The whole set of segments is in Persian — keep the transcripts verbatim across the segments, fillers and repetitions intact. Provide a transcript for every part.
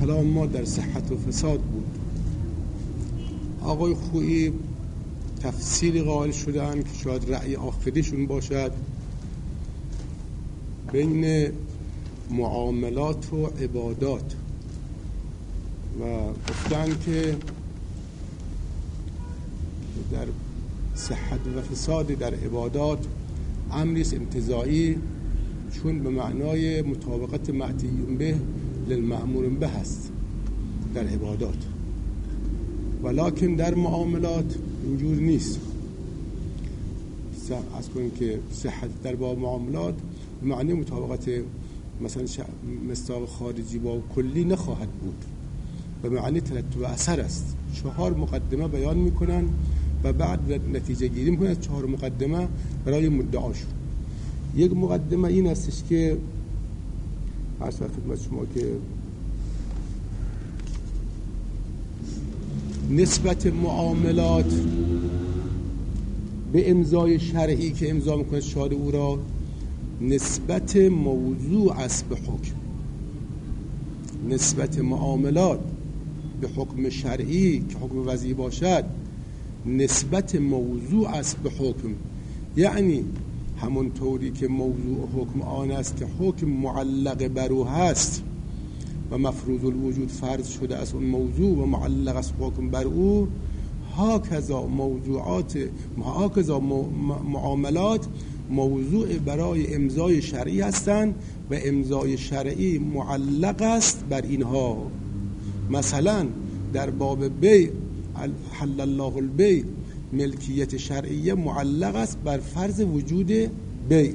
کلام ما در صحت و فساد بود. آقای خویی تفسیری قائل شدن که شاید رأی آخریشون باشد بین معاملات و عبادات و گفتن که در صحت و فساد در عبادات امری است انتزاعی، چون به معنای مطابقت معتیون به للمأمور به هست در عبادات، ولکن در معاملات اینجور نیست. از کنیم که صحت در باب معاملات به معنی مطابقت مثلا مصداق خارجی با کلی نخواهد بود، به معنی ترتب اثر است. چهار مقدمه بیان میکنن و بعد نتیجه گیری میکنن از چهار مقدمه برای مدعاشون. یک مقدمه این استش که عرض خدمت شما که نسبت معاملات به امضای شرعی که امضا میکنه شاد او را نسبت موضوع است به حکم. نسبت معاملات به حکم شرعی که حکم وضعی باشد نسبت موضوع است به حکم، یعنی همون طوری که موضوع حکم آن است که حکم معلق بر او هست و مفروض الوجود فرض شده از اون موضوع و معلق است حکم بر او، هاکذا موضوعات هاکذا معاملات موضوع برای امضای شرعی هستند و امضای شرعی معلق است بر اینها. مثلا در باب بیع حل الله البیع ملکیت شرعیه معلق است بر فرض وجود بیع،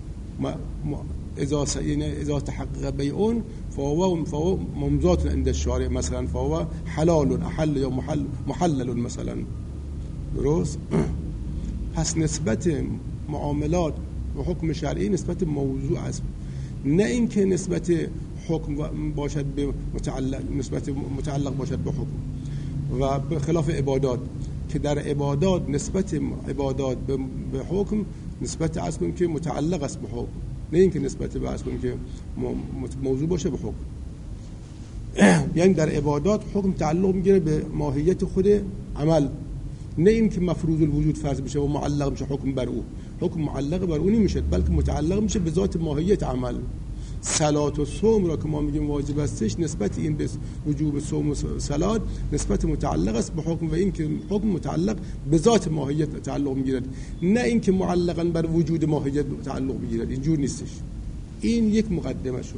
اذا اذا تحقق بیعون فهو فهو ممضات عند الشارع، مثلا فهو حلال احل یا محل محلل مثلا. درست؟ پس نسبت معاملات و حکم شرعی نسبت موضوع است، نه اینکه نسبت حکم باشد به متعلق نسبت متعلق باشد به حکم. و به خلاف عبادات که در عبادات نسبت عبادات به حکم نسبت از کنیم که متعلق است به حکم، نه اینکه نسبت به از کنیم که موضوع باشه به حکم. یعنی در عبادات حکم تعلق میگیره به ماهیت خود عمل، نه اینکه مفروض الوجود فرض بشه و معلق میشه حکم بر او. حکم معلق بر او نمیشه بلکه متعلق میشه به ذات ماهیت عمل. صلات و صوم را که ما میگیم واجب استش نسبت این به وجوب صوم و صلات نسبت متعلق است به حکم و این که حکم متعلق به ذات ماهیت تعلق میگیرد، نه این که معلقاً بر وجود ماهیت تعلق میگیرد. اینجور نیستش. این یک مقدمه شون.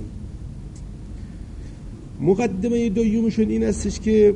مقدمه دومشون این استش که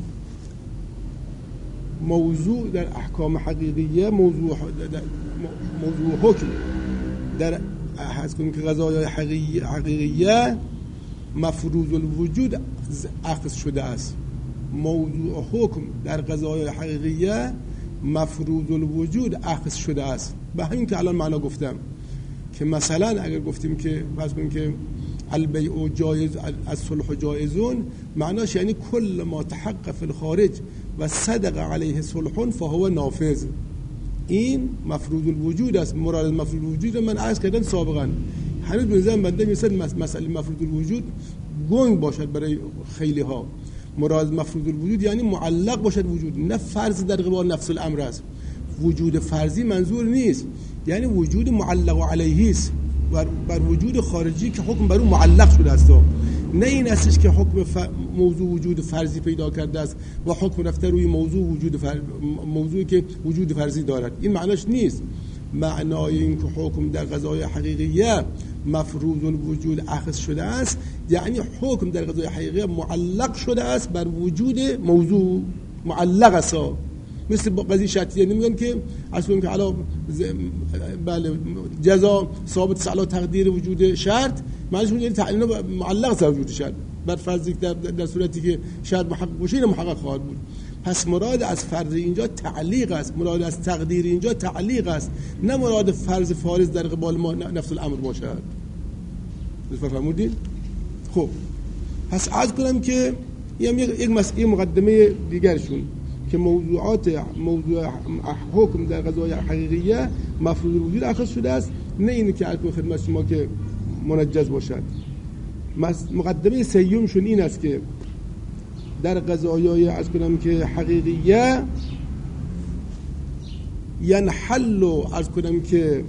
موضوع در احکام حقیقیه موضوع موضوع حکم در حس کنیم که قضایای حقیقیه مفروض الوجود اخذ شده است. موضوع حکم در قضایای حقیقیه مفروض الوجود اخذ شده است. به همین که الان معنا گفتم که مثلا اگر گفتیم که فرض کنیم که البیع جایز الصلح جایزون، معناش یعنی کل ما تحقق فی الخارج و صدق علیه صلح فهو نافذ. این مفروض الوجود است. مراد مفروض الوجود من عرض کردم سابقا. هنوز به نظر بنده مثل مسئله مفروض الوجود گنگ باشد برای خیلی ها. مراد مفروض الوجود یعنی معلق باشد وجود، نه فرض در قبال نفس الامر است. وجود فرضی منظور نیست، یعنی وجود معلق علیه است بر, بر وجود خارجی که حکم بر اون معلق شده است. نه این استش که حکم ف... موضوع وجود فرضی پیدا کرده است و حکم رفته روی موضوع وجود فر... موضوعی که وجود فرضی دارد. این معناش نیست. معنای این که حکم در قضای حقیقیه مفروض الوجود اخذ شده است یعنی حکم در قضای حقیقیه معلق شده است بر وجود موضوع، معلق است. مثل با قضیه شرطیه نمیگن که اصلا که علا بله جزا ثابت علی تقدیر وجود شرط، معنیش میگه تعیین معلق است وجود شرط بر فرضی در, در صورتی که شرط محقق باشه محقق خواهد بود. پس مراد از فرض اینجا تعلیق است، مراد از تقدیر اینجا تعلیق است، نه مراد فرض فارض در قبال ما نفس الامر باشد. بفرمودید؟ خب پس عرض کنم که یک یک مسئله مقدمه دیگرشون که موضوعات موضوع حکم در قضای حقیقیه مفروض الوجود اخذ شده است، نه اینه که عرض خدمت شما که منجز باشد. مقدمه سیومشون این است که در قضایای از کنم که حقیقیه ینحل از کنم که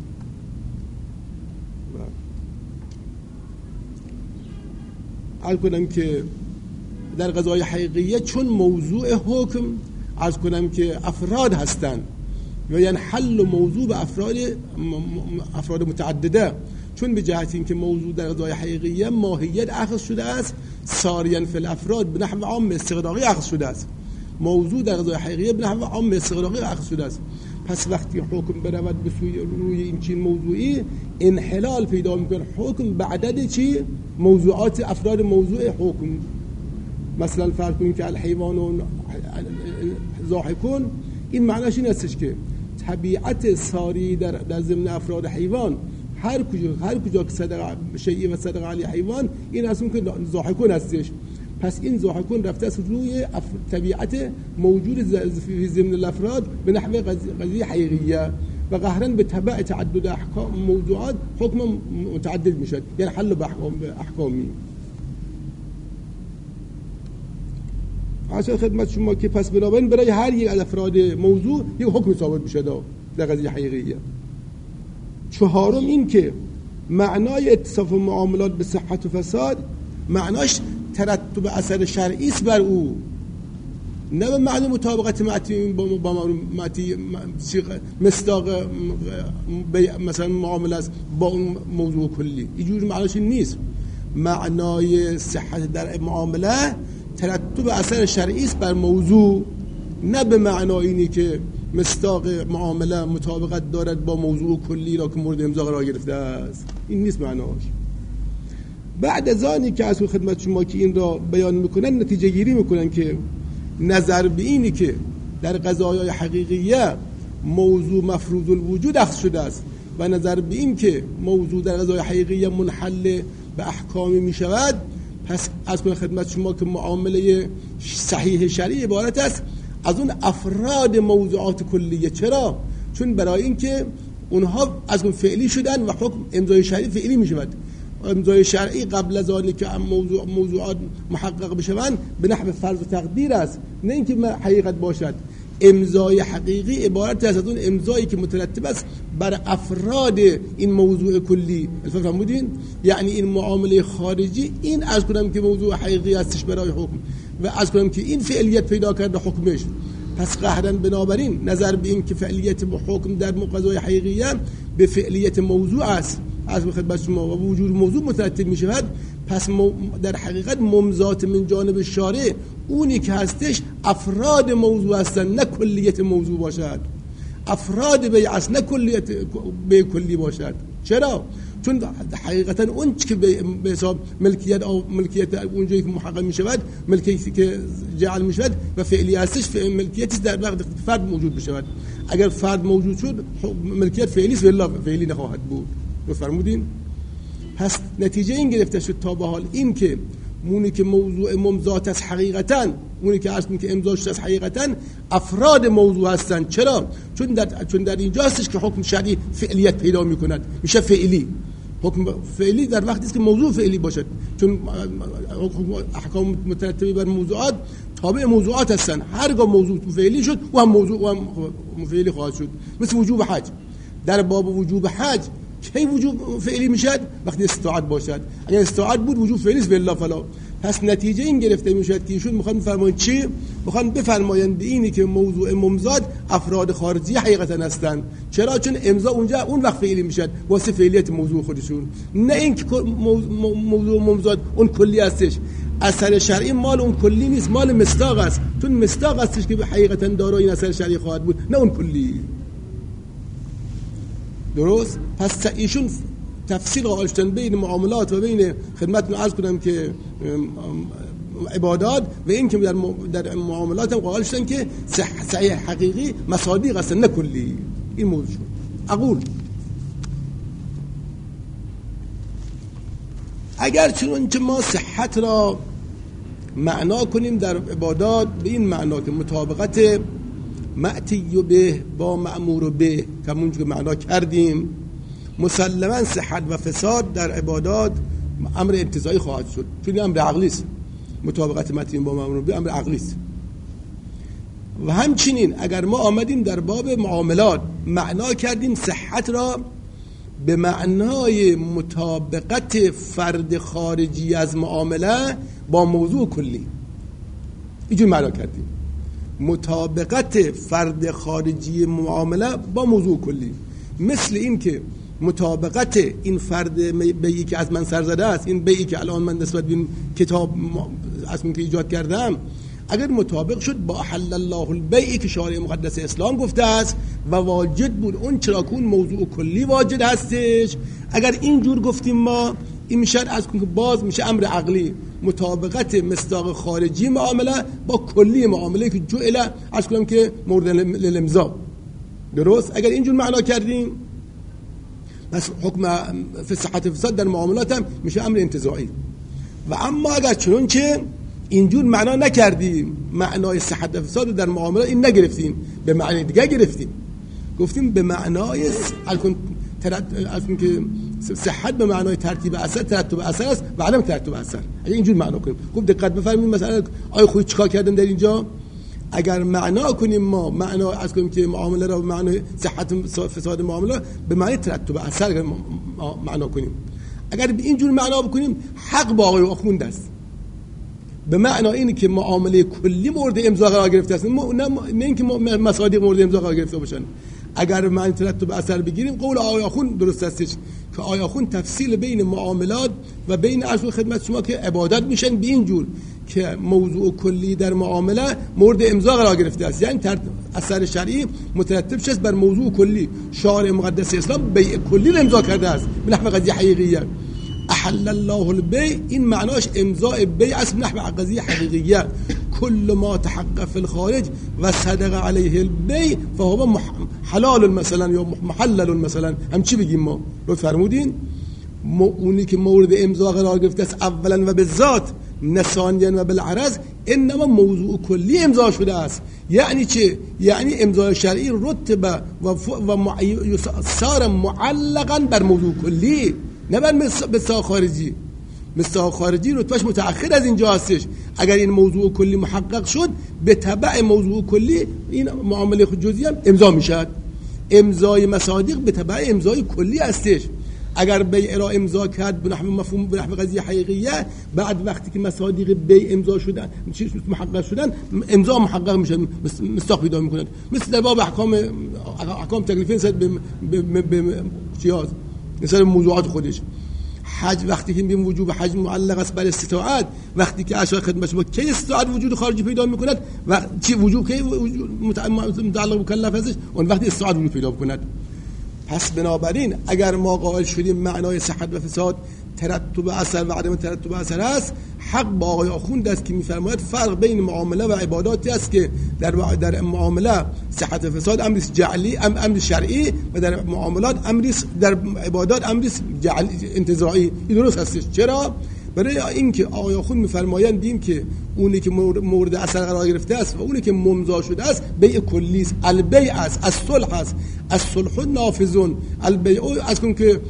از کنم که در قضای حقیقیه چون موضوع حکم از کنم که افراد هستند و ینحل موضوع به افراد افراد متعدده، چون به جهت این که موضوع در قضای حقیقیه ماهیت اخذ شده است ساریا فی الافراد به نحو عام استغراقی اخذ شده است. موضوع در قضای حقیقیه به نحو عام استغراقی اخذ شده است. پس وقتی حکم برود به سوی روی این چین موضوعی انحلال پیدا میکنه حکم به عدد چی؟ موضوعات افراد موضوع حکم. مثلا فرض کنیم که الحیوان و ضاحکون، این معناش این استش که طبیعت ساری در در ضمن افراد حیوان هر کجا هر کجا که صدق شیء و صدق علی حیوان این اصلا که ضاحکون هستش. پس این ضاحکون رفته است روی طبیعت موجود فی ضمن الافراد به نحو قضیه حقیقیه و قهرا به تبع تعدد احکام موضوعات حکم متعدد میشد، یعنی حل به احکامی. عشان خدمت شما که پس بنابراین برای هر یک از افراد موضوع یک حکم ثابت میشه در قضیه حقیقیه. چهارم این که معنای اتصاف معاملات به صحت و فساد معناش ترتب اثر شرعی است بر او، نه به معنی مطابقت معتی با با معتی مصداق مثلا معامله است با اون موضوع کلی. اینجوری معناش نیست. معنای صحت در معامله ترتب اثر شرعی است بر موضوع، نه به معنای اینی که مصداق معامله مطابقت دارد با موضوع کلی را که مورد امضا قرار گرفته است. این نیست معناش. بعد از آنی که از خدمت شما که این را بیان میکنن نتیجه گیری میکنن که نظر به اینی که در قضایای حقیقیه موضوع مفروض الوجود اخذ شده است و نظر به این که موضوع در قضای حقیقیه منحل به احکامی میشود، پس از خدمت شما که معامله صحیح شرعی عبارت است از اون افراد موضوعات کلیه. چرا؟ چون برای این که اونها از اون فعلی شدن و حکم امضای شرعی فعلی میشود. امضای شرعی قبل از آنی که موضوع موضوعات محقق بشوند به نحو فرض و تقدیر است، نه اینکه حقیقت باشد. امضای حقیقی عبارت است از اون امضایی که مترتب است بر افراد این موضوع کلی. فهمیدین؟ یعنی این معامله خارجی این از کنم که موضوع حقیقی هستش برای حکم و از کنم که این فعلیت پیدا کرده حکمش. پس قهرن بنابراین نظر به این که فعلیت با حکم در قضای حقیقیه به فعلیت موضوع است از خدمت شما و وجود موضوع مترتب می شود، پس در حقیقت ممضات من جانب شارع اونی که هستش افراد موضوع هستن، نه کلیت موضوع باشد. افراد بیعت نه کلیت به کلی باشد. چرا؟ چون حقیقتا اون که به حساب ملکیت او ملکیت اونجایی که محقق می شود، ملکیتی که جعل می شود و فعلی هستش، ملکیتی در وقت فرد موجود بشود. اگر فرد موجود شد ملکیت فعلی است والله فعلی نخواهد بود. فرمودین؟ پس نتیجه این گرفته شد تا به حال این که مونی که موضوع ممضات است حقیقتا، مونی که اصلا که امضا شده است حقیقتا افراد موضوع هستند. چرا؟ چون در چون در اینجا هستش که حکم شرعی فعلیت پیدا می‌کند، میشه فعلی. حکم فعلی در وقتی است که موضوع فعلی باشد، چون احکام مترتبه بر موضوعات تابع موضوعات هستند. هرگاه موضوع فعلی شد و هم موضوع و هم فعلی خواهد شد. مثل وجوب حج. در باب وجوب حج کی وجوب فعلی میشد؟ وقتی استطاعت باشد. اگر استطاعت بود وجوب فعلی است والله فلا. پس نتیجه این گرفته میشد که ایشون میخوان بفرمایند چی؟ میخوان بفرمایند اینی که موضوع ممضات افراد خارجی حقیقتا هستند. چرا؟ چون امضا اونجا اون وقت فعلی میشد واسه فعلیت موضوع خودشون، نه اینکه موضوع ممضات اون کلی هستش. اثر شرعی مال اون کلی نیست، مال مصداق است. چون مصداق هستش که حقیقتا دارای این اثر شرعی خواهد بود، نه اون کلی. درست؟ پس ایشون تفصیل قائل شدن بین معاملات و بین خدمتتون عرض کنم که عبادات و این که در در معاملات هم قائل شدن که صحیح حقیقی مصادیق هستن نه کلی. این موضوع شد. اقول اگر چنانچه ما صحت را معنا کنیم در عبادات به این معنا که مطابقت معتی به با مأمور به که اونجور معنا کردیم، مسلما صحت و فساد در عبادات امر انتزاعی خواهد شد، چون امر عقلی است. مطابقت متین با مأمور به امر عقلی است. و همچنین اگر ما آمدیم در باب معاملات معنا کردیم صحت را به معنای مطابقت فرد خارجی از معامله با موضوع کلی، اینجور معنا کردیم، مطابقت فرد خارجی معامله با موضوع کلی، مثل این که مطابقت این فرد بیعی که از من سر زده است، این بیعی که الان من نسبت به این کتاب از من که ایجاد کردم، اگر مطابق شد با احل الله البیع که شارع مقدس اسلام گفته است و واجد بود اون چرا که اون موضوع کلی واجد هستش، اگر اینجور گفتیم ما، این میشه از که باز میشه امر عقلی، مطابقت مصداق خارجی معامله با کلی معامله که جعل از کنم که مورد الامضا. درست؟ اگر اینجور معنا کردیم پس حکم فی صحت فساد در معاملات هم میشه امر انتزاعی. و اما اگر چون که اینجور معنا نکردیم، معنای صحت فساد در معاملات این نگرفتیم، به معنی دیگه گرفتیم، گفتیم به معنای الکن ترتیب که صحت به معنای ترتیب اثر، ترتب اثر است و عدم ترتب اثر. اگه اینجور معنا کنیم، خوب دقت بفرمایید، مثلا آیا خود چیکار کردم در اینجا؟ اگر معنا کنیم ما معنا از کنیم که معامله را به معنای صحت فساد معامله به معنی ترتب اثر معنا کنیم، اگر به اینجور معنا بکنیم حق با آقای آخوند است، به معنی اینه که معامله کلی مورد امضا قرار گرفته است، نه نه اینکه مصادیق مورد امضا قرار گرفته باشن. اگر معنی ترتب اثر بگیریم قول آقای آخوند درست است که آقای آخوند تفصیل بین معاملات و بین عرض خدمت شما که عبادات میشن به این جور که موضوع کلی در معامله مورد امضا قرار گرفته است، یعنی اثر شرعی مترتب شد بر موضوع کلی. شارع مقدس اسلام بیع کلی را امضا کرده است به نحو قضیه حقیقیه. احل الله البیع این معناش امضاء بیع است به نحو قضیه حقیقیه. کل ما تحقق فی الخارج و صدق علیه البیع فهو حلال مثلا یا محلل مثلا، هم چی بگیم ما؟ رو فرمودین اونی که مورد امضا قرار گرفته است اولا و به ذات، نسانیان و بالعرض، انما موضوع کلی امضا شده است. یعنی چه؟ یعنی امضای شرعی رتبه و و صار معلقا بر موضوع کلی، نه بر مصداق خارجی. مصداق خارجی رتبهش متأخر از اینجا هستش. اگر این موضوع کلی محقق شد به تبع موضوع کلی این معامله جزئی هم امضا میشد. امضای مصادیق به تبع امضای کلی هستش. اگر بیع را امضا کرد به نحو مفهوم به نحو قضیه حقیقیه، بعد وقتی که مصادیق بیع امضا شدن چیز محقق شدن امضا محقق میشه، مصداق پیدا میکنند. مثل در باب احکام احکام تکلیفی نسبت به به چیاز مثلا موضوعات خودش. حج وقتی که میگیم وجوب حج معلق است بر استطاعت، وقتی که اشیاء خدمت شما کی استطاعت وجود خارجی پیدا میکند و چی وجوب کی متعلق مکلف هستش اون وقتی استطاعت وجود پیدا میکند. پس بنابراین اگر ما قائل شدیم معنای صحت و فساد ترتب اثر و عدم ترتب اثر است، حق با آقای آخوند است که میفرماید فرق بین معامله و عباداتی است که در در معامله صحت و فساد امر جعلی ام امر شرعی و در معاملات امر در عبادات امر جعلی انتزاعی. این درست هستش. چرا؟ برای اینکه آقای آخوند میفرمایند دیم که اونی که مورد اثر قرار گرفته است و اونی که ممضا شده است بیع کلی است، البیع است، الصلح است، الصلح نافذون، البیع از کن که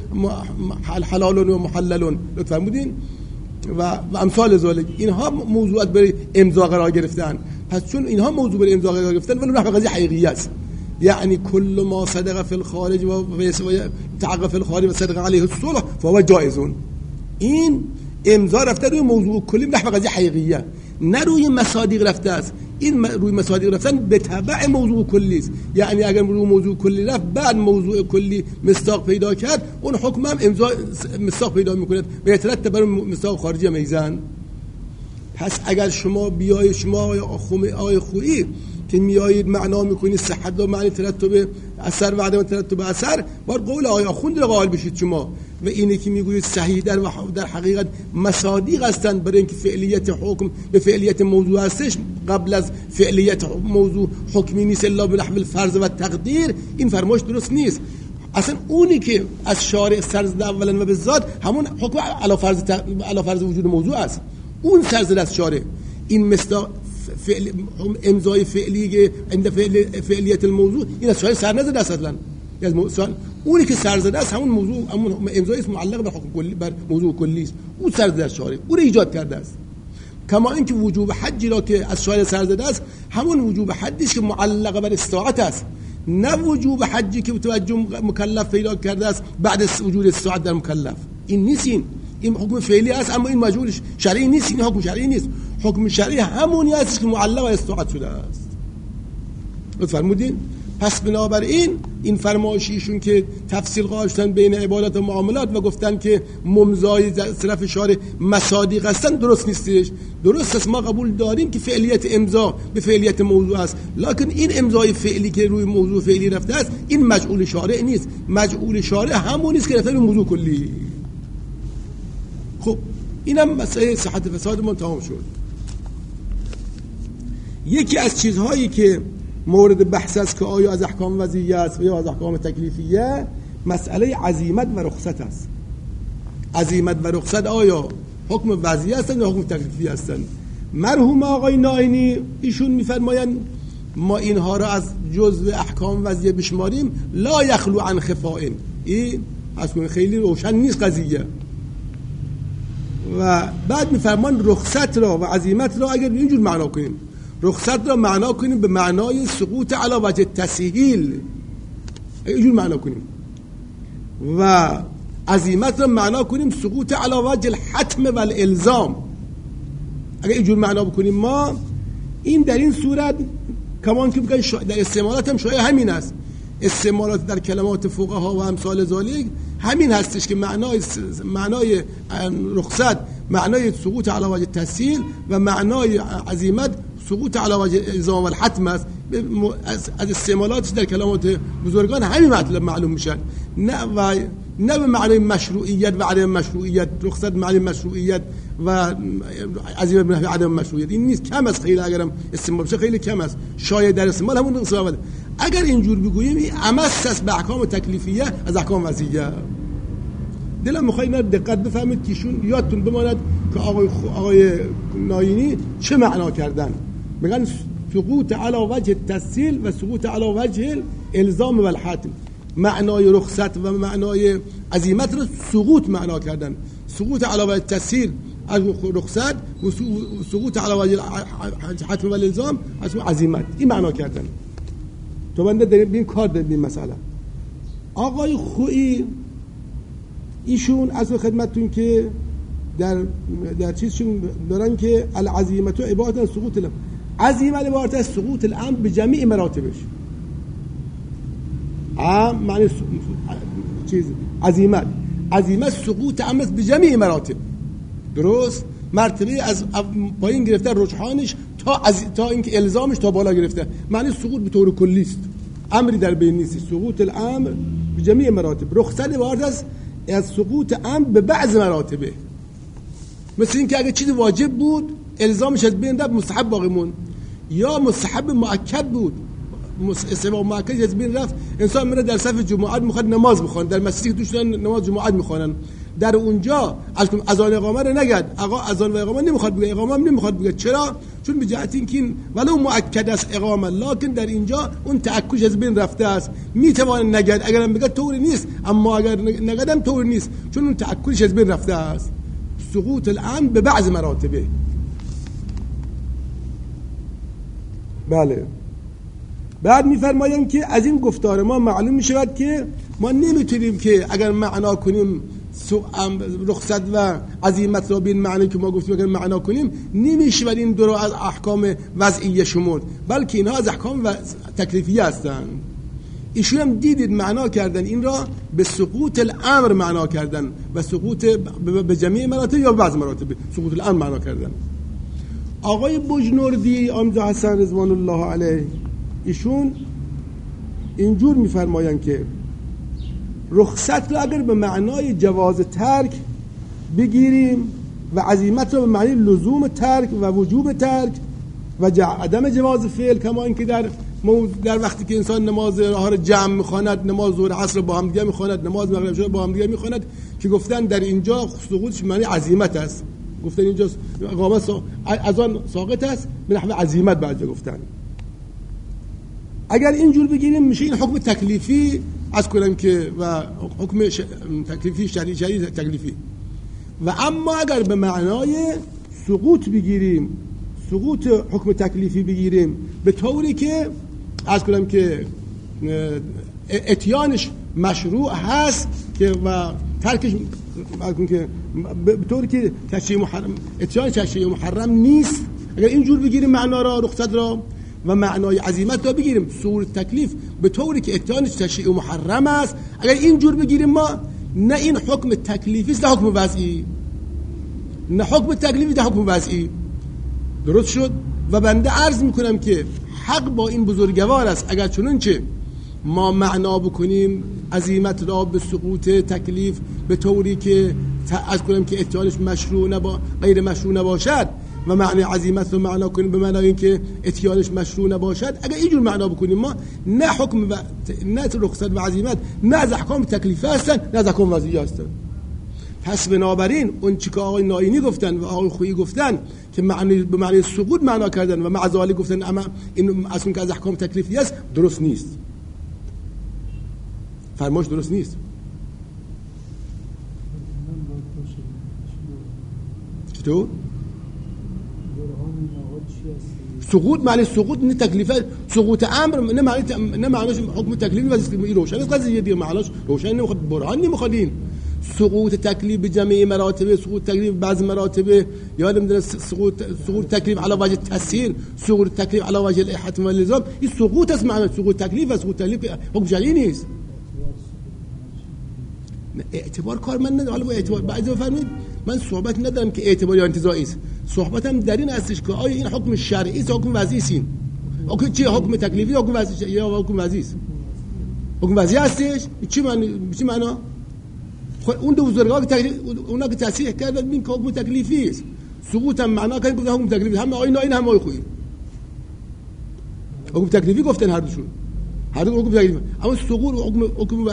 حلال و محلل. لطفا بودین و و امثال ذالک. اینها موضوعات برای امضا قرار گرفتن. پس چون اینها موضوع برای امضا قرار گرفتن ولی نحو قضیه حقیقی است، یعنی کل ما صدق فی الخارج و تعقف فی الخارج و صدق علیه الصلح فهو جائزون. این امضا رفته روی موضوع کلی نحو قضیه حقیقیه، نه روی مصادیق رفته است. این روی مصادیق رفتن به تبع موضوع کلی است. یعنی اگر روی موضوع کلی رفت بعد موضوع کلی مصداق پیدا کرد، اون حکم هم امضا مصداق پیدا میکند و یترتب بر مصداق خارجی میزان. پس اگر شما بیای شما آقای خویی که میایید معنا میکنید صحت و معنی ترتب اثر و عدم ترتب اثر، بار قول آقای آخوند را قائل بشید شما و اینه که میگوید صحیح در در حقیقت مصادیق هستند برای اینکه فعلیت حکم به فعلیت موضوع هستش، قبل از فعلیت موضوع حکمی نیست الا به نحو الفرض و تقدیر. این فرمایش درست نیست. اصلا اونی که از شارع سرزده اولا و به ذات همون حکم علی فرض علی فرض وجود موضوع است، اون سرزده از شارع. این مصداق فعل امضای فعلی که عند فعل فعلیت الموضوع این از شارع سر نزده است اصلا. از اونی که سرزده است همون موضوع همون امضای است معلق بر حکم کلی بر موضوع کلی است، اون سرزده از شارع اون ایجاد کرده است. کما اینکه وجوب حجی را که از شارع سر زده است همون وجوب حجی است که معلق بر استطاعت است، نه وجوب حجی که توجه مکلف پیدا کرده است بعد از وجود استطاعت در مکلف. این نیست، این این حکم فعلی است اما این مجبور شرعی نیست، این حکم شرعی نیست. حکم شرعی همونی است که معلق بر استطاعت شده است. فرمودین؟ پس بنابراین این فرمایشیشون که تفصیل قاشتن بین عبادات و معاملات و گفتن که ممضای طرف شارع مصادیق هستن درست نیستش. درست است، ما قبول داریم که فعلیت امضا به فعلیت موضوع است، لکن این امضای فعلی که روی موضوع فعلی رفته است این مجعول شارع نیست. مجعول شارع همون است که رفته به موضوع کلی. خب اینم مسئله صحت فسادمون تمام شد. یکی از چیزهایی که مورد بحث است که آیا از احکام وضعیه است یا از احکام تکلیفیه، مسئله عزیمت و رخصت است. عزیمت و رخصت آیا حکم وضعیه هستند یا حکم تکلیفی هستند؟ مرحوم آقای نائینی ایشون میفرمایند ما اینها را از جزء احکام وضعیه بشماریم لا یخلو عن خفاء. این اصلا خیلی روشن نیست قضیه. و بعد میفرمان رخصت را و عزیمت را اگر اینجور معنا کنیم، رخصت را معنا کنیم به معنای سقوط علی وجه تسهیل، اینجور معنا کنیم، و عزیمت را معنا کنیم سقوط علی وجه الحتم و الالزام. اگر اینجور معنا بکنیم ما، این در این صورت کمان که بگن در استعمالات هم شایع همین است. استعمالات در کلمات فقها و امثال ذالک همین هستش که معنای معنای رخصت معنای سقوط علی وجه تسهیل و معنای عزیمت سقوط علی وجه الزام الحتم است. از استعمالات در کلمات بزرگان همین مطلب معلوم میشن، نه و نه به معنای مشروعیت و عدم مشروعیت. رخصت معنی مشروعیت و عزیمت به نحو عدم مشروعیت این نیست، کم است خیلی، اگرم استعمال بشه خیلی کم است، شاید در استعمال همون استفاده. اگر اینجور بگوییم این امس است به احکام تکلیفیه از احکام وضعیه. دلم میخواد اینا دقت بفهمید که ایشون یادتون بماند که آقای خو... آقای نائینی چه معنا کردن. میگن سقوط علی وجه التسهیل و سقوط علی وجه الالزام و الحتم. معنای رخصت و معنای عزیمت رو سقوط معنا کردن. سقوط علی وجه التسهیل از رخصت و سقوط علی وجه الحتم و الالزام از عزیمت، این معنا کردن. تو بنده داریم این کار داریم این مسئله. آقای خویی ایشون از خدمتتون که در در چیزشون دارن که العزیمت و عبارت سقوط الامر. عزیمت عبارت از سقوط الامر به جمیع مراتبش. عام معنی چیز عزیمت عزیمت سقوط امر به جمیع مراتب. درست؟ مرتبه از پایین گرفته رجحانش تا از تا اینکه الزامش تا بالا گرفته. معنی سقوط به طور کلی است، امری در بین نیست. سقوط الامر به جمیع مراتب. رخصت عبارت از از سقوط امر به بعض مراتبه. مثل این که اگه چیز واجب بود الزامش از بین رفت مستحب باقی مون، یا مستحب مؤکد بود استحباب مؤکد از بین رفت. انسان میره در صف جماعت میخواد نماز بخونه، در مسجدی که توش نماز جماعت میخونن، در اونجا اذان اقامه رو نگد، آقا اذان و اقامه نمیخواد بگه، اقامه هم نمیخواد بگه. چرا؟ چون به جهت اینکه ولو مؤکد است اقامه، لکن در اینجا اون تأکدش از بین رفته است، میتوان نگد. اگرم بگه طوری نیست، اما اگر نگدم طوری نیست، چون اون تأکدش از بین رفته است. سقوط الامر به بعض مراتبه. بله. بعد میفرمایند که از این گفتار ما معلوم میشود که ما نمیتونیم که اگر معنا کنیم رخصت و عزیمت را به این معنی که ما گفتیم اگر معنا کنیم نمیشه ولی این دو را از احکام وضعیه شمرد، بلکه اینها از احکام تکلیفیه هستند. ایشون هم دیدید معنا کردن این را به سقوط الامر معنا کردن و سقوط به جمیع مراتب یا بعض مراتب سقوط الامر معنا کردن. آقای بجنوردی آموزا حسن رضوان الله علیه ایشون اینجور میفرمایند که رخصت را اگر به معنای جواز ترک بگیریم و عزیمت را به معنی لزوم ترک و وجوب ترک و عدم جواز فعل، کما اینکه در در وقتی که انسان نماز راه را جمع میخواند، نماز ظهر عصر با هم دیگه میخواند، نماز مغرب شب با هم دیگه میخواند، که گفتن در اینجا سقوطش معنی عزیمت است. گفتن اینجا اقامه سا... از آن ساقط است به نحو عزیمت بعد گفتن. اگر اینجور بگیریم میشه این حکم تکلیفی از کنم که و حکم ش... تکلیفی شرعی شرعی تکلیفی. و اما اگر به معنای سقوط بگیریم، سقوط حکم تکلیفی بگیریم به طوری که عرض کنم که اتیانش مشروع هست که و ترکش که به طوری که تشریع محرم، اتیان تشریع محرم نیست. اگر اینجور بگیریم معنا را، رخصت را و معنای عزیمت را بگیریم، صورت تکلیف به طوری که اتیانش تشریع محرم است، اگر اینجور بگیریم ما، نه این حکم تکلیفی است، نه حکم وضعی، نه حکم تکلیفی، نه حکم وضعی. درست شد؟ و بنده عرض میکنم که حق با این بزرگوار است اگر چنانچه ما معنا بکنیم عزیمت را به سقوط تکلیف به طوری که از کنم که اتیانش مشروع نبا غیر مشروع نباشد و معنی عزیمت رو معنا کنیم به معنای اینکه اتیانش مشروع نباشد. اگر اینجور معنا بکنیم ما، نه حکم و نه رخصت و عزیمت نه از احکام تکلیفی هستن نه از احکام وضعی هستن. پس بنابراین اون چی که آقای ناینی گفتن و آقای خویی گفتن که معنی به معنی سقوط معنا کردن و معذالی گفتن اما این اصلا که از احکام تکلیفی است، درست نیست. فرمایش درست نیست. چطور؟ سقوط معنی سقوط نه تکلیفه، سقوط امر نه معنی نه معنیش حکم تکلیفی واسه این روشن است. قضیه دیگه معنیش روشن نمیخواد، برهان نمیخواد. این سقوط تکلیف به جمعی مراتب، سقوط تکلیف بعض مراتب، یا نمیدونه سقوط سقوط تکلیف علی وجه تسهیل، سقوط تکلیف علی وجه الاحتمال والالزام، این سقوط است. معنی سقوط تکلیف و سقوط تکلیف حکم شرعی نیست. اعتبار کار من ندارم. حالا با اعتبار بعضی بفرمایید من صحبت ندارم که اعتبار یا انتزاعی است، صحبتم در این هستش که آیا این حکم شرعی است حکم وضعی است؟ حکم چی؟ حکم تکلیفی حکم وضعی یا حکم وضعی است؟ حکم وضعی هستش. چی معنی چی معنا؟ خب اون دو بزرگان که تکلیف اونا که تصحیح کردن این حکم تکلیفی است، سقوط هم معنا کردن که حکم تکلیفی، هم آیین این هم آیین خویی حکم تکلیفی گفتن هر دوشون، هر دو حکم تکلیفی. اما سقوط حکم حکم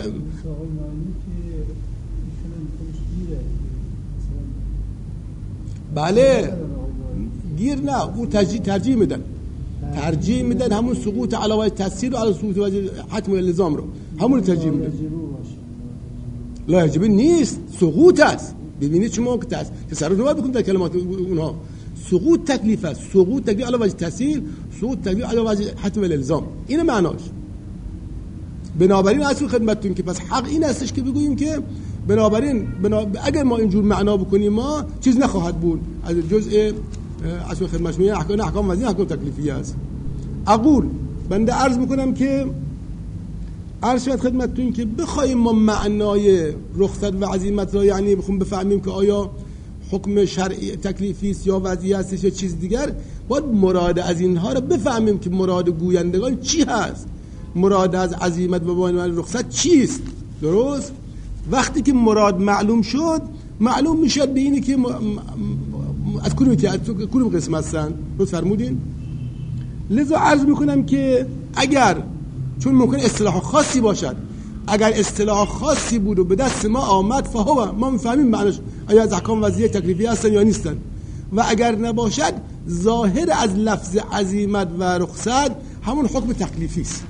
بله گیر نه، او ترجیح ترجیح میدن ترجیح میدن همون سقوط علاوه تسهیل و علاوه سقوط وجه حتم الالزام رو همون ترجیح میدن. لا یجب نیست، سقوط است. ببینید شما که تاس تصرف نباید بکنید در کلمات اونها. سقوط تکلیف است، سقوط تکلیف علاوه وجه تسهیل، سقوط تکلیف علاوه وجه حتم الالزام، این معناش. بنابراین اصل خدمتتون که پس حق این هستش که بگوییم که بنابراین بنا... اگر ما اینجور معنا بکنیم ما چیز نخواهد بود از جزء اصل خدمت میگه احکام احکام وضعی احکام تکلیفی است. اقول بنده عرض میکنم که عرض شد خدمتتون که بخوایم ما معنای رخصت و عزیمت را یعنی بخوام بفهمیم که آیا حکم شرعی تکلیفی است یا وضعی است یا چیز دیگر، باید مراد از اینها را بفهمیم که مراد گویندگان چی هست، مراد از عزیمت و معنای رخصت چیست. درست؟ وقتی که مراد معلوم شد، معلوم میشد به اینی که م... از کدوم که از کدوم قسم هستن. درست فرمودین؟ لذا عرض میکنم که اگر چون ممکن اصطلاح خاصی باشد، اگر اصطلاح خاصی بود و به دست ما آمد فهو ما میفهمیم معنیش آیا از احکام وضعی تکلیفی هستن یا نیستن، و اگر نباشد ظاهر از لفظ عزیمت و رخصت همون حکم تکلیفی است.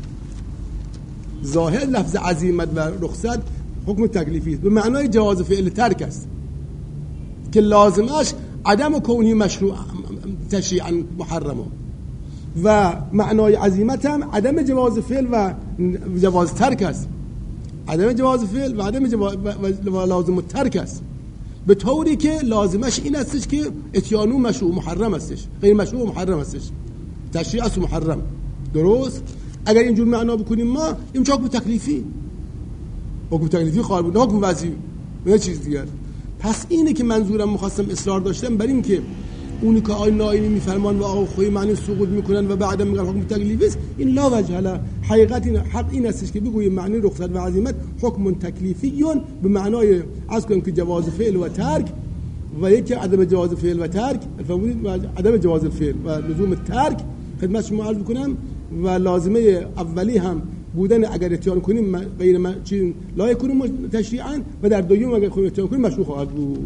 ظاهر لفظ عزیمت و رخصت حکم تکلیفی است به معنای جواز فعل ترک است که لازمش عدم کونی مشروع تشریعا محرمه، و معنای عزیمت هم عدم جواز فعل و جواز ترک است. عدم جواز فعل و عدم جواز و لازم ترک است، به طوری که لازمش این استش که اتیانو مشروع محرم استش، غیر مشروع محرم استش، تشریع است محرم. درست؟ اگر اینجور معنا بکنیم ما این حکم تکلیفی حکم تکلیفی خواهد بود، حکم وضعی نه چیز دیگر. پس اینه که منظورم مخواستم اصرار داشتم بر این که اونی که آی ناینی میفرمان و آقای خویی معنی سقوط میکنن و بعدا میگن حکم تکلیفی است، این لا وجه له. حقیقت این حق این استش که بگوییم معنی رخصت و عزیمت حکم تکلیفیون به معنای از کنیم که جواز فعل و ترک، و یکی عدم جواز فعل و ترک، فهمیدید؟ عدم جواز فعل و لزوم ترک خدمت شما عرض بکنم، و لازمه اولی هم بودن اگر اتیان کنیم غیر ما چی لا یکون تشریعا، و در دوم اگر خود اتیان کنیم مشروع خواهد بود.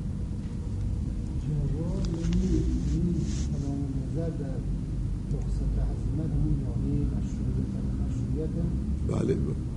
بله صرف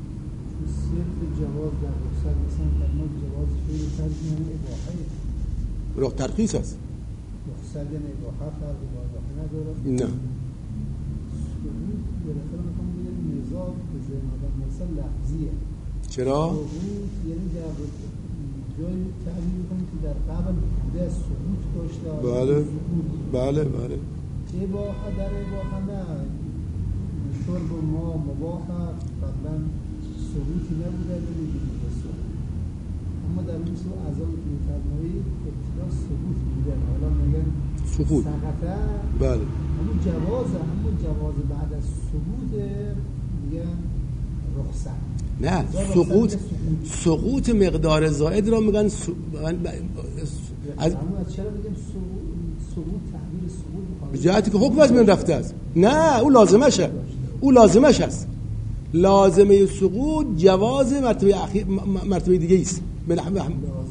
جواز در رخصت مثلا فرمان جواز فعل ترک یعنی اباحه راه ترخیص است. مقصد نگاه فرق با نگاه نداره. نه سقوط به داخل میخوام بگم نزاع به ذهن آدم مثلا لفظیه. چرا؟ سقوط یعنی در جایی تعبیر میکنیم که در قبل بوده سقوط داشته. بله بله بله. اباحه در اباحه نه شرب ما مباح قبلا سقوطی نبوده نمیدونیم به سقوط، اما در اون سو عذابی که میفرمایید ابتدا سقوط بوده، حالا میگن سقوط سقطه. بله اما جوازه، اما جواز بعد از سقوط میگن رخصت. نه سقوط سقوط مقدار زائد را میگن س... از چرا میگن سقوط تعبیر سقوط به جهتی که حکم از من رفته است. نه او لازمشه، او لازمش است. لازمه سقوط جواز مرتبه اخیر مرتبه دیگه است. لازمه سقوط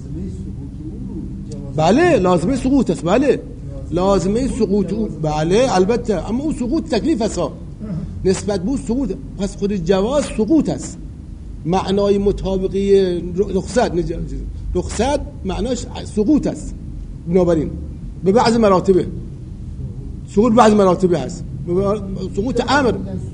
او بله لازمه سقوط است. بله لازمه سقوط او بله البته، اما او سقوط تکلیف است نسبت به سقوط، پس خود جواز سقوط است. معنای مطابقی رخصت رخصت معناش سقوط است. بنابراین به بعض مراتبه سقوط بعض مراتبه هست. سقوط امر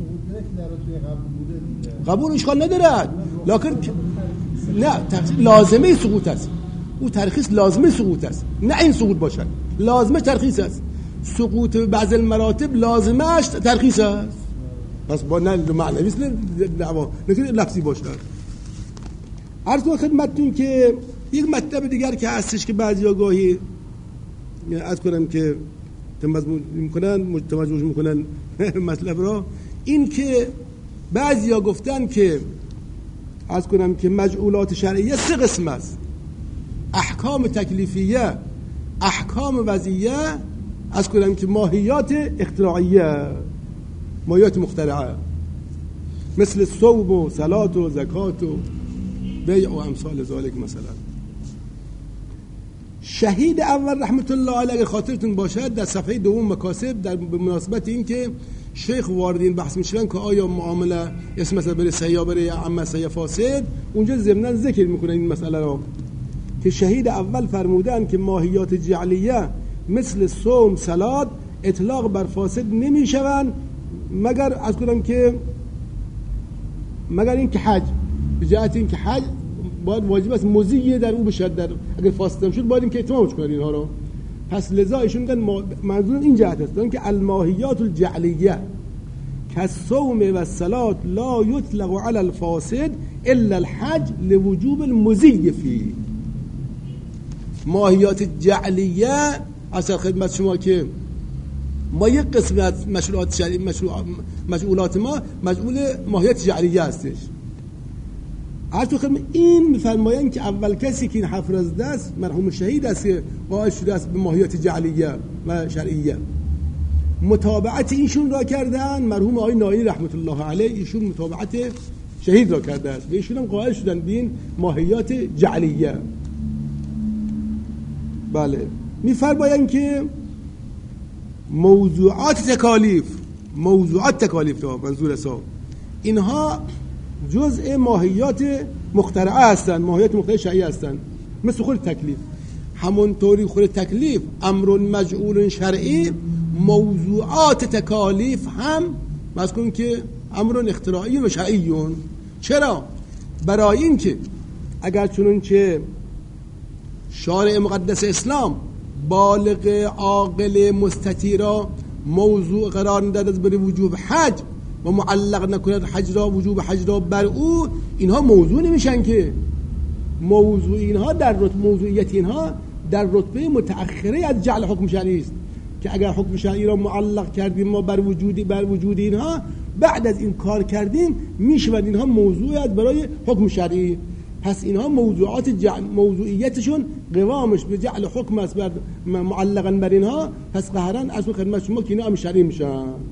قبول اشکال ندارد، لکن نه لازمه سقوط است. او ترخیص لازمه سقوط است، نه این سقوط باشد. لازمه ترخیص است. سقوط بعض المراتب لازمش ترخیص است. پس با نه معنوی است دعوا نکنه لفظی باشد. عرض کنم خدمتتون که یک مطلب دیگر که هستش که بعضیا گاهی عرض کنم که تمزمون میکنن تمجموج میکنن مطلب را، این که بعضیا گفتن که عرض کنم که مجعولات شرعیه سه قسم است: احکام تکلیفیه، احکام وضعیه، عرض کنم که ماهیات اختراعیه، ماهیات مخترعه، مثل صوم و صلات و زکات و بیع و امثال ذالک. مثلا شهید اول رحمت الله علیه اگر خاطرتون باشد در صفحه دوم مکاسب در مناسبت این که شیخ واردین بحث میشن که آیا معامله اسم مثلا بره صحیح یا بره عمه صحیح فاسد، اونجا ضمن ذکر میکنه این مسئله رو که شهید اول فرمودن که ماهیات جعلیه مثل صوم صلات اطلاق بر فاسد نمیشوند مگر از کنم که مگر این که حج، به جهت این که حج باید واجب است مزیه در او بشد، در اگر فاسد هم شد باید این که اتمامش کنن اینها رو. پس لذا ایشون میگن منظور این جهت است که الماهیات الجعلیه کالصوم و الصلات لا یطلق علی الفاسد الا الحج لوجوب المزی فيه. ماهیات جعلیه اصلا خدمت شما که ما یک قسم از مشروعات شرعی مشغولات ما مشغول ماهیات جعلیه هستش. هر تو خدمت این میفرمایند که اول کسی که این حرف را زده است مرحوم شهید است که قائل شده است به ماهیات جعلیه و شرعیه. متابعت ایشون را کردن مرحوم آقای ناینی رحمت الله علیه، ایشون متابعت شهید را کرده است و ایشون هم قائل شدن به این ماهیات جعلیه. بله میفرمایند که موضوعات تکالیف، موضوعات تکالیف تا منظور حساب اینها جزء ماهیات مخترعه هستند، ماهیات مخترعه شرعی هستند، مثل خود تکلیف. همونطوری خود تکلیف امر مجعول شرعی، موضوعات تکالیف هم مذکورن که امر اختراعی و شرعی. چرا؟ برای این که اگر چنانچه شارع مقدس اسلام بالغ عاقل مستطیع را موضوع قرار نداد برای وجوب حج و معلق نکند حج را وجوب حج را بر او، اینها موضوع نمیشن که موضوع اینها در رتبه موضوعیت اینها در رتبه متأخره از جعل حکم شرعی است که اگر حکم شرعی را معلق کردیم ما بر وجودی بر وجود اینها، بعد از این کار کردیم میشوند اینها موضوعیت برای حکم شرعی. پس اینها موضوعات جعل موضوعیتشون قوامش به جعل حکم است بر معلقا بر اینها، پس قهرا از خدمت شما که اینا هم شرعی میشن.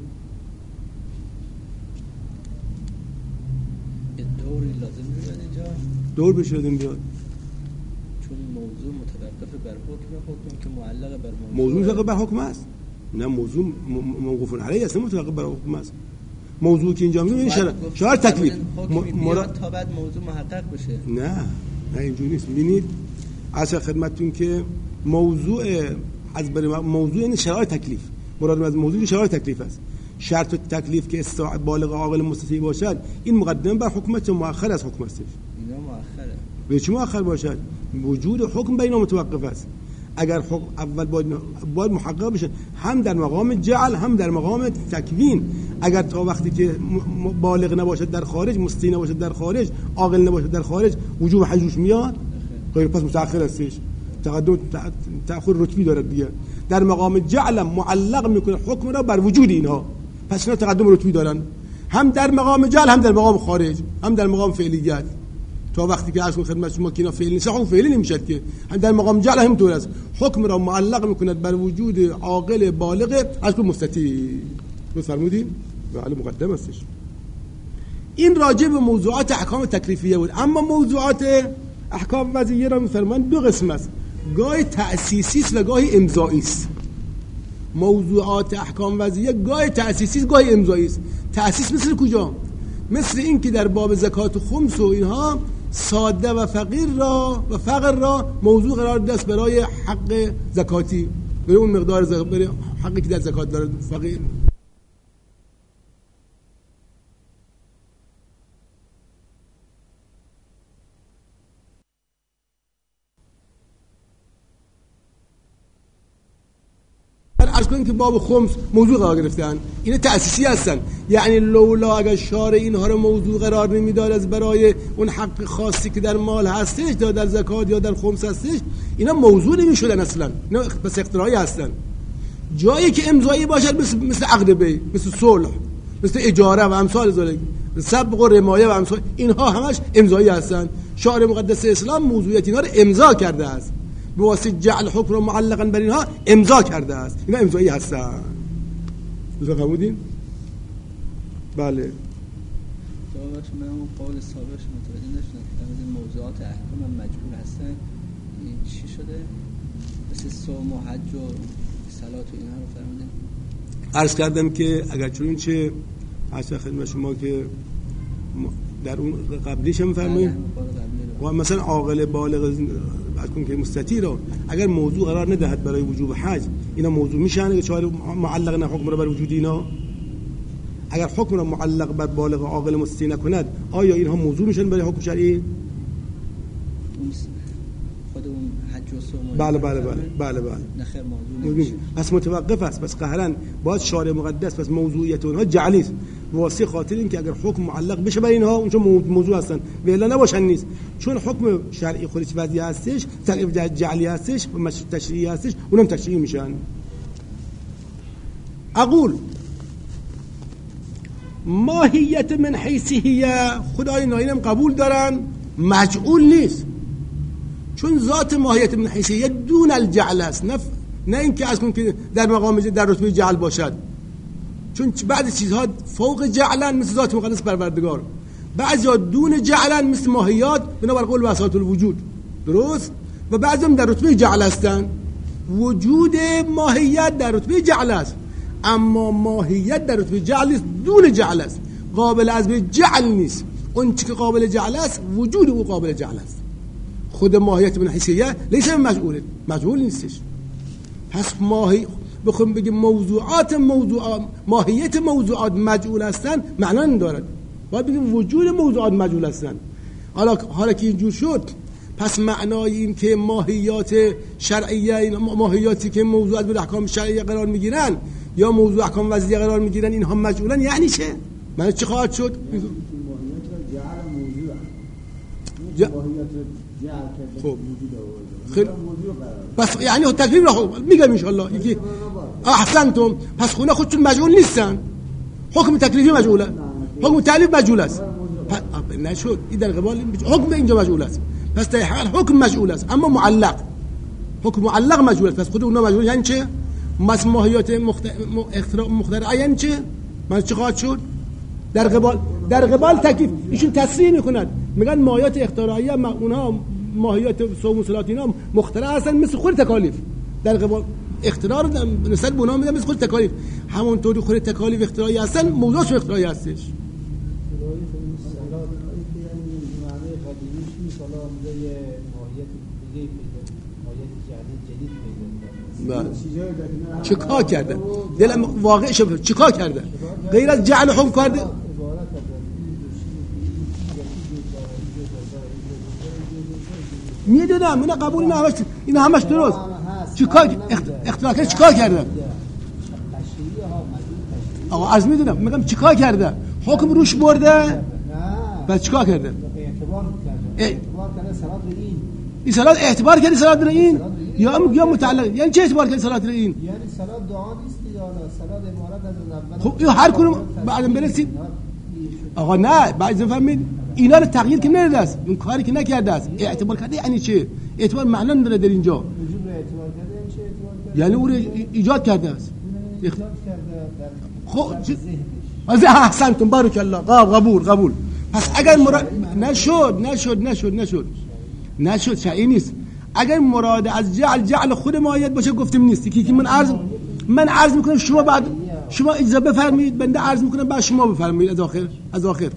دوری لازم میاد اینجا دور بشه بیاد، چون موضوع متوقف بر حکم، حکم که معلق بر موضوع موضوع متوقف بر حکم است، نه موضوع موقوف علیه است، متوقف بر حکم است. موضوع که اینجا میگه شرع شرع تکلیف مراد تا بعد موضوع محقق بشه. نه نه اینجوری نیست. ببینید اصلا خدمتتون که موضوع از برای موضوع این شرایط تکلیف، مراد از موضوع شرایط تکلیف است. شرط تکلیف که استطاع بالغ عاقل مستطیع باشد این مقدم بر حکمت مؤخر از حکم است. اینا مؤخره. به چه مؤخر باشد؟ وجود حکم بین متوقف است. اگر حکم اول باید باید محقق بشه هم در مقام جعل هم در مقام تکوین. اگر تا وقتی که بالغ نباشد در خارج، مستطیع نباشد در خارج، عاقل نباشد در خارج، وجوب حجوش میاد، غیر پس متأخر هستش. تقدم تأخر رتبی دارد دیگه. در مقام جعل معلق میکنه حکم را بر وجود اینها، پس اینا تقدم رتبی دارن، هم در مقام جعل هم در مقام خارج هم در مقام فعلیت. تا وقتی که عرض خدمت شما که اینا فعلی نیست، حکم فعلی نمیشد که. هم در مقام جعل هم طور است، حکم را معلق میکند بر وجود عاقل بالغ از کل مستطیع. رو فرمودیم بله مقدم استش. این راجع به موضوعات احکام تکلیفیه بود. اما موضوعات احکام وضعیه را میفرمایند دو قسم است، گاهی تأسیسی است و گاهی امضایی است. موضوعات احکام وضعیه گاهی تأسیسی است گاهی امضایی است. تأسیس مثل کجا؟ مثل این که در باب زکات و خمس و اینها ساده و فقیر را و فقر را موضوع قرار دست برای حق زکاتی، برای اون مقدار زکات، برای حقی که در زکات داره فقیر. عرض کنیم که باب خمس موضوع قرار گرفتن، اینا تأسیسی هستن. یعنی لولا اگر شارع اینها رو موضوع قرار نمیداد از برای اون حق خاصی که در مال هستش، یا در زکات یا در خمس هستش، اینا موضوع نمیشدن اصلا. اینا بس اختراعی هستن. جایی که امضایی باشد مثل مثل عقد بی، مثل صلح، مثل اجاره و امثال ذالک، سبق و رمایه و امثال، اینها همش امضایی هستن. شارع مقدس اسلام موضوعیت اینا رو امضا کرده است، به واسطه جعل حکم رو معلقاً بر اینها امضا کرده است. اینا امضایی هستن. بذار قبولین؟ بله. جوابش من اون قول سابقش متوجه نشدم که این موضوعات احکام هم مجبور هستن. این چی شده؟ مثل صوم و حج و صلات و اینها رو فرمودین؟ عرض کردم که اگر چون چه عرض خدمت شما که در اون قبلیش هم فرمایید و مثلا عاقل بالغ کن که مستطیع را اگر موضوع قرار ندهد برای وجوب حج، اینا موضوع میشن که چاره معلق نه حکم را بر وجود اینا. اگر حکم را معلق بر بالغ عاقل مستطیع نکند، آیا اینها موضوع میشن برای حکم شرعی؟ خود اون حج و صوم بله بله بله بله بله نخیر موضوع نمیشه. پس متوقف است. پس قهرن باید شارع مقدس پس موضوعیت اونها جعلی است، واسه خاطر این که اگر حکم معلق بشه بر اینها اونجا موضوع هستن و الا نباشن نیست. چون حکم شرعی خودش وضعی هستش، تکلیف جعلی هستش و تشریعی هستش، اونم تشریعی میشن. اقول ماهیت من حیثیه، خدای نایلم قبول دارن مجعول نیست، چون ذات ماهیت من حیثیه دون الجعل است، نه نه اینکه از کن که در مقام در رتبه جعل باشد. چون بعضی چیزها فوق جعلن مثل ذات مقدس پروردگار، بعضی‌ها دون جعلن مثل ماهیات بنابر قول وساط الوجود، درست؟ و بعضی هم در رتبه جعل هستن. وجود ماهیت در رتبه جعل است، اما ماهیت در رتبه جعل است، دون جعل است، قابل از به جعل نیست. اون چی که قابل جعل است وجود او قابل جعل است. خود ماهیت من حیثیه لیس مجعول، مجعول نیستش. پس ماهی بخوام بگیم موضوعات موضوعات ماهیت موضوعات مجعول هستن معنا ندارد. باید بگیم وجود موضوعات مجعول هستن. حالا حالا که اینجور شد، پس معنای این که ماهیات شرعیه، این ماهیاتی که موضوعات به احکام شرعیه قرار میگیرن یا موضوع احکام وضعیه قرار میگیرن، اینها مجعولن، یعنی چه؟ معنی چه خواهد شد؟ ماهیت جعل موضوع ج... خب خیلی بس یعنی تکلیف را میگم ان شاء الله یکی احسنتم. پس خونه خودشون مجعول نیستن، حکم تکلیفی مجعوله، حکم تعلیف مجعول است. نشد این در قبال حکم اینجا مجعول است، پس در حال حکم مجعول است اما معلق، حکم معلق مجعول است. پس خود اونها مجعول یعنی چه؟ مس ماهیات مخترعه یعنی چه؟ من چه خواهد شد؟ در قبال در قبال تکلیف ایشون تصریح میکنند، میگن ماهیات اختراعیه اونها ماهیات صوم و صلات اینا مخترع هستن مثل خود تکالیف. در قبال اختراع رو نسبت به اونها میگن مثل خود تکالیف، همونطوری خود تکالیف اختراعی هستن، موضوعش اختراعی هستش. چیکار کرده؟ دلم واقع شد چیکار کرده؟ غیر از جعل حکم کرده؟ میدونم اینا قبول نه همش اینا همش درست. چیکار اختراع کرده؟ چیکار کرده؟ آقا از میدونم میگم چیکار کرده؟ حکم روش برده؟ بعد چیکار کرده؟ اعتبار کرده. اعتبار کرده صلات به این. این صلات اعتبار کرده صلات به این؟ یا یا متعلق یعنی چه اعتبار کرده صلات به این؟ یعنی صلات دعا نیست یا صلات عبارت از اول. خب این هر کدوم بعدم برسید. آقا نه بعد فهمید اینا رو تغییر که نرده است. اون کاری که نکرده است. اعتبار کرده یعنی چه؟ اعتبار معنا نداره در اینجا. وجود اعتبار کرده یعنی چه اعتبار کرده؟ یعنی اون ایجاد کرده است. ایجاد کرده در خب از احسنتم بارک الله قبول قبول. پس اگر مراد نشد نشد نشد نشد نشد شیء نیست. اگر مراد از جعل جعل خود مایت باشه گفتم نیست که من عرض من عرض میکنم شما بعد شما اجازه بفرمایید بنده عرض میکنم بعد شما بفرمایید از آخر از آخر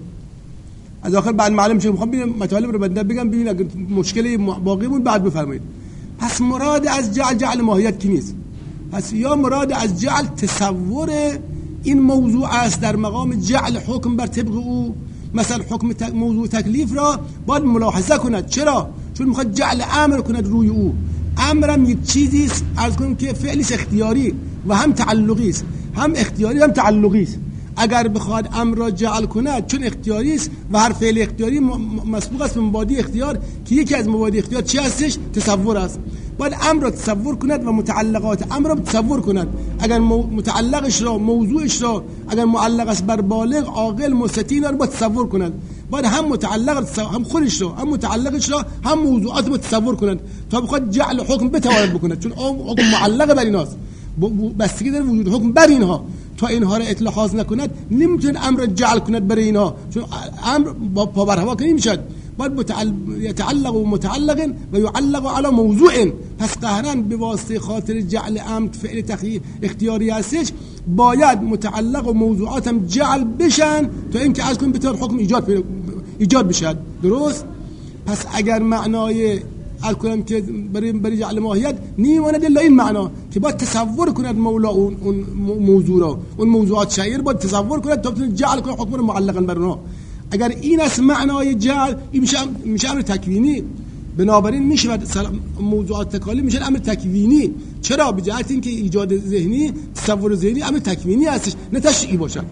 از آخر بعد معلم شه میخوام ببینم مطالب رو بنده بگم ببین اگر مشکلی باقی مون بعد بفرمایید. پس مراد از جعل جعل ماهیت کی نیست. پس یا مراد از جعل تصور این موضوع است در مقام جعل حکم بر طبق او. مثلا حکم تک موضوع تکلیف را باید ملاحظه کند. چرا؟ چون میخواد جعل امر کند روی او. امرم یک چیزی است عرض کنم که فعلش اختیاری و هم تعلقی است، هم اختیاری هم تعلقی است. اگر بخواد امر را جعل کند چون اختیاری است و هر فعل اختیاری مسبوق است به مبادی اختیار که یکی از مبادی اختیار چی هستش؟ تصور است. باید امر را تصور کند و متعلقات امر را تصور کند. اگر متعلقش را موضوعش را اگر معلق است بر بالغ عاقل مستطیع را باید تصور کند. باید هم متعلق هم خودش را هم متعلقش را هم موضوعات را تصور کند تا بخواد جعل حکم بتواند بکند. چون حکم معلق بر ایناست، بستگی داره وجود حکم بر اینها. تا اینها را اطلاق نکند نمیتونه امر جعل کند برای اینها، چون امر با پا بر هوا که نمیشد. باید یتعلق و متعلق و یعلق علی موضوع. پس قهرا به واسطه خاطر جعل امر فعل تخییر اختیاری هستش باید متعلق و موضوعات هم جعل بشن تا اینکه از کن بتوان حکم ایجاد ایجاد بشد. درست؟ پس اگر معنای الکلام که برای برای جعل ماهیت نیماند الا این معنا که باید تصور کند مولا اون اون موضوع را اون موضوعات شعیر باید تصور کند تا بتونه جعل کنه حکم رو معلقا بر اونها. اگر این است معنای جعل این میشه میشه امر تکوینی. بنابراین میشه موضوعات تکالی میشه امر تکوینی. چرا؟ به جهت اینکه ایجاد ذهنی تصور ذهنی امر تکوینی هستش نه تشریعی باشد.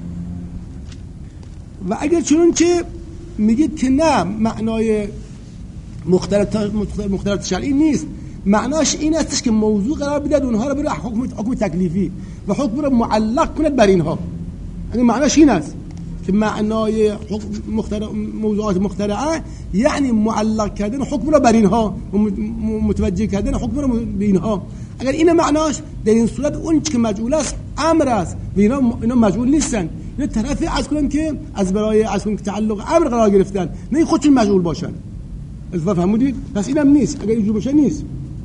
و اگر چون که میگید که نه معنای مختلط مختلط شرعی نیست، معناش این استش که موضوع قرار بدهد اونها رو بره حکم حکم تکلیفی و حکم رو معلق کند بر اینها. یعنی معناش این است که معنای مخترع موضوعات مخترعه یعنی معلق کردن حکم رو بر اینها و متوجه کردن حکم رو به اینها. اگر این معناش در این صورت اون که مجعول است امر است و اینا اینا مجعول نیستن. اینا طرفی از کنم که از برای از کنم که تعلق امر قرار گرفتن نه خودشون مجعول باشن. الفا فهمودید؟ پس اینم نیست. اگر اینجور باشه نیست.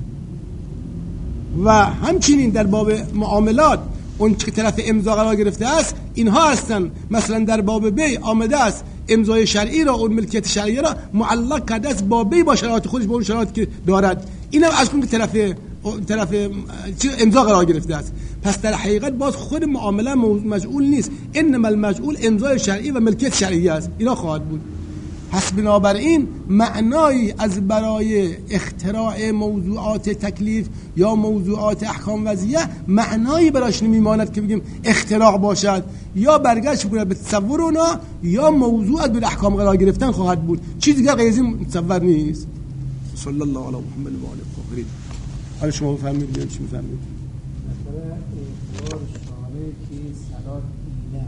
و همچنین در باب معاملات اون که طرف امضا قرار گرفته است اینها هستن. مثلا در باب بی آمده است امضای شرعی را اون ملکیت شرعی را معلق کرده است با بی با شرایط خودش با اون شرایطی که دارد. اینم از اون که طرف طرف امضا قرار گرفته است. پس در حقیقت باز خود معامله مجعول نیست. انما المجعول امضای شرعی و ملکیت شرعی است. اینا خواهد بود. پس بنابراین معنایی از برای اختراع موضوعات تکلیف یا موضوعات احکام وضعیه معنایی براش نمیماند که بگیم اختراع باشد یا برگشت کنه به تصور اونا یا موضوعات به احکام قرار گرفتن خواهد بود. چیز دیگه غیر از این متصور نیست. صلی الله علی محمد و آله الطاهرین. حالا شما بفهمید چی میفهمید؟ مثلا اعتبار شامل که صلات اینه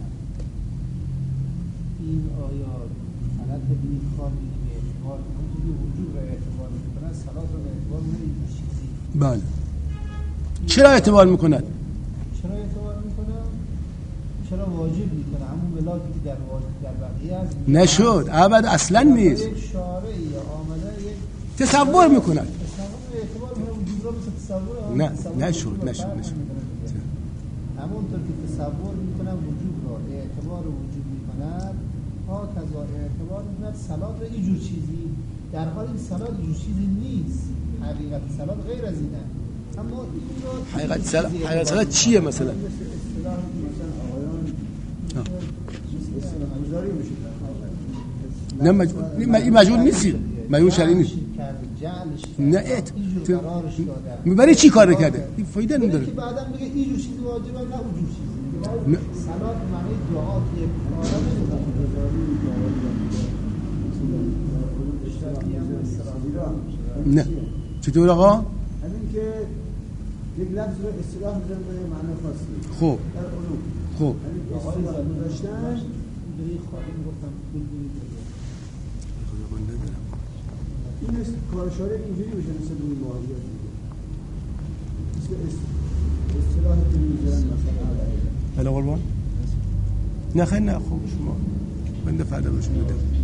این آیات حالت بی خواهی به اعتبار کنید وجود را اعتبار میکنند صلات را اعتبار نمیکنند چیزی. بله. چرا اعتبار میکنند؟ چرا اعتبار میکنند؟ چرا واجب میکنند؟ همون بلاکی که در واجب در بقیه است نشد. ابد اصلا نیست. یک شارعی یا آمده یک تصور میکنند. اعتبار میکنند وجود را مثل تصور نه نشد نشد نشد. همونطور که تصور میکنند وجود را اعتبار وجود میکنند ها کذا اعتبار میکنند صلات را یه جور چیزی در حالی که صلات یه جور چیزی نیست. حقیقت صلات غیر از اینه. حقیقت سلام حقیقت سلام چیه مثلا؟ نه مجبور این مجبور نیستی مجبور شرعی نیست نه ات برای چی کار کرده این فایده نداره که بعدم میگه این جور چیزی واجبه نه اون جور چیزی صلات معنی دعا که نه چطور آقا همین که یک لفظ رو اصطلاح میذارن به معنی خاصی خب در علوم خب اصطلاح گذاشتن به خواهیم گفتم این است کارشاره اینجوری بشه مثل روی ماهیات دیگه اصطلاح که میذارن مثلا بله قربان نه خیلی نه خوب شما بنده فردا بهشون بده